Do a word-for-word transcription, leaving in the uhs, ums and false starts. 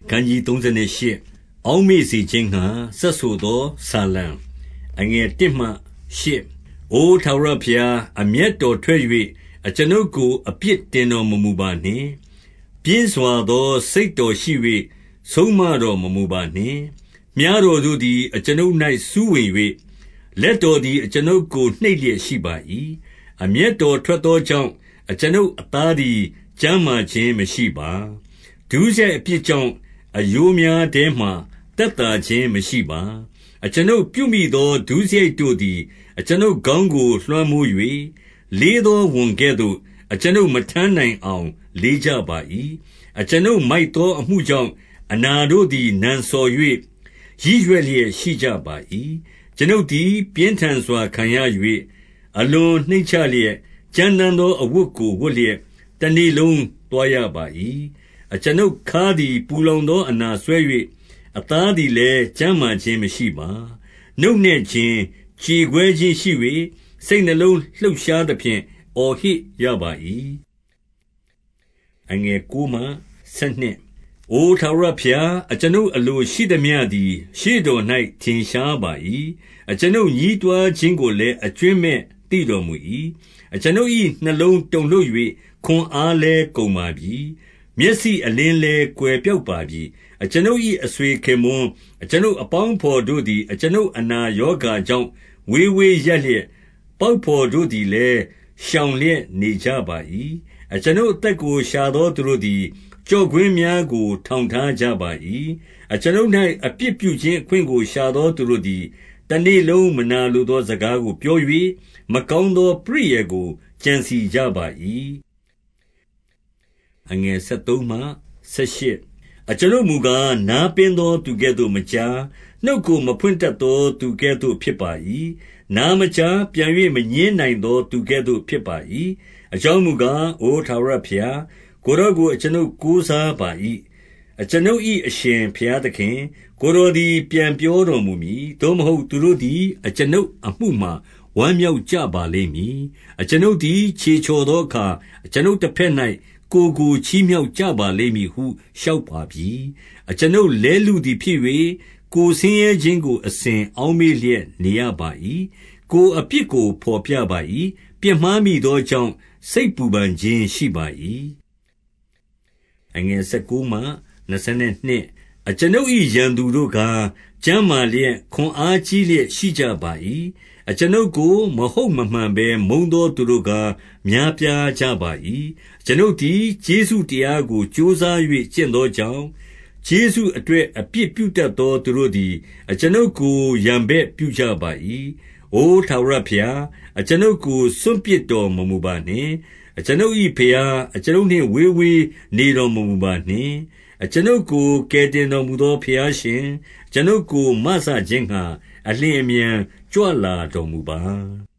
ခန်းကြီး38အောက်မေ့စေခြင်းငှါဆက်ဆိုသောဆာလံအငယ်1မှ8အိုထာဝရဘုရားအမျက်တော်ထွက်၍အကျွန်ုပ်ကိုအပြစ်တင်တော်မမူပါနှင့်ပြင်းစွာသောစိတ်တော်ရှိ၍ဆုံးမတော်မမူပါနှင့်မြားတော်တို့သည်အကျွန်ုပ်၌စူးဝင်၍လက်တော်သည်အကျွန်ုပ်ကိုနှိပ်လျက်ရှိပါ၏အမျက်တော်ထွက်သောကြောင့်အကျွန်ုပ်အသားသည်ကျန်းမာခြင်းမရှိပါဒုစရိုက်အပြစ်ကြောင့်အယိုးများထဲမှတက်တာခြင်းမရှိပါအကျွန်ုပ်ပြုမိသောဒုစရိုက်တို့သည်အကျွန်ုပ်ခေါင်းကိုလွှမ်းမိုး၍လေးသောဝန်ကဲ့သို့အကျွန်ုပ်မထမ်းနိုင်အောင်လေးကြပါ၏အကျွန်ုပ်မိုက်သောအမှုကြောင့်အနာတို့သည်နံစော်၍ရည်ရွယ်လျက်ရှိကြပါ၏ကျွန်ုပ်သည်ပြင်းထန်စွာခံရ၍အလွန်နှိမ့်ချလျက်ကြမ်းတမ်းသောအဝတ်ကိုဝတ်လျက်တနေ့လုံးသွားရပါ၏အကျွန်ုပ်ခါးသည်ပူလောင်သောအနာဆွဲ၍အသားသည်လည်းကျန်းမာခြင်းမရှိပါနှုတ်နှင့်ခြင်းခြေခွဲခြင်းရှိ၍စိတ်နှလုံးလှုပ်ရှားသဖြင့်အော်ဟစ်ရပါ၏အငယ်9မှ12အိုထာဝရဘုရားအကျွန်ုပ်အလိုရှိသမျှသည်ရှေ့တော်၌ထင်ရှားပါ၏အကျွန်ုပ်ညည်းတွားခြင်းကိုလည်းအကျွင့်မဲ့သိတော်မူ၏အကျွန်ုပ်၏နှလုံးတုန်လှုပ်၍ခွန်အားလည်းကုန်ပါပြီမျက်စိအလင်းလည်းကွယ်ပြောက်ပါပြီအကျွန်ုပ်၏အဆွေခင်မွန်းအကျွန်ုပ်အပေါင်းဖော်တို့သည်အကျွန်ုပ်အနာရောဂါကြောင့်ဝေးဝေးရပ်လျက်ပေါက်ဖော်တို့သည်လည်းရှောင်လျက်နေကြပါ၏အကျွန်ုပ်အသက်ကိုရှာသောသူတို့သည်ကြော့ကွင်းများကိုထောင်ထားကြပါ၏အကျွန်ုပ်၌အပြစ်ပြုခြင်းအခွင့်ကိုရှာသောသူတို့သည်တနေ့လုံးမနာလိုသောစကားကိုပြော၍မကောင်းသောပရိယာယ်ကိုကြံစီကြပါ၏အငယ်13မှ18အကျွန်ုပ်မူကားနားပင်သောသူကဲ့သို့မကြားနှုတ်ကိုမဖွင့်တတ်သောသူကဲ့သို့ဖြစ်ပါ၏နားမကြားပြန်၍မငြင်းနိုင်သောသူကဲ့သို့ဖြစ်ပါ၏အကြောင်းမူကားအိုထာဝရဘုရားကိုယ်တော်ကိုအကျွန်ုပ်ကိုးစားပါ၏အကျွန်ုပ်၏အရှင်ဘုရားသခင်ကိုယ်တော်သည်ပြန်ပြောတော်မူမည်သို့မဟုတ်သူတို့သည်အကျွန်ုပ်အမှုမှာဝမ်းမြောက်ကြပါလိမ့်မည်အကျွန်ုပ်သည်ခြေချော်သောအခါအကျွန်ုပ်တစ်ဖက်၌ကိုယ်ကိုချီးမြှောက်ကြပါလိမ့်မည်ဟုလျှောက်ပါပြီအကျွန်ုပ်လဲလူသည်ဖြစ်၍ကိုယ်ဆင်းရဲခြင်းကိုအစဉ်အောက်မေ့လျက်နေရပါ၏ကိုယ်အပြစ်ကိုဖော်ပြပါ၏ပြစ်မှားမိသောကြောင့်စိတ်ပူပန်ခြင်းရှိပါ၏အငယ်19မှ22အကျွန်ုပ်၏ရန်သူတို့ကကျမ်းမာလျက်ခွန်အားကြီးလျက်ရှိကြပါ၏အကျွန်ုပ်ကိုမဟုတ်မမှန်ဘဲမုန်းသောသူတို့ကများပြားကြပါ၏အကျွန်ုပ်သည်ကျေးဇူးတရားကိုကြိုးစား၍ကျင့်သောကြောင့်ကျေးဇူးအတွက်အပြစ်ပြုတတ်သောသူတို့သည်အကျွန်ုပ်ကိုရန်ဘက်ပြုကြပါ၏အိုထာဝရဘုရားအကျွန်ုပ်ကိုစွန့်ပစ်တော်မမူပါနှင့်အကျွန်ုပ်၏ဘုရားအကျွန်ုပ်နှင့်ဝေးဝေးနေတော်မမူပါနှင့်အကျွန်ုပ်ကိုကယ်တင်တော်မူသောဘုရားရှင်အကျွန်ုပ်ကိုမဆခြင်းငှါအလျင်အမြန်ကြွလာတော်မူပါ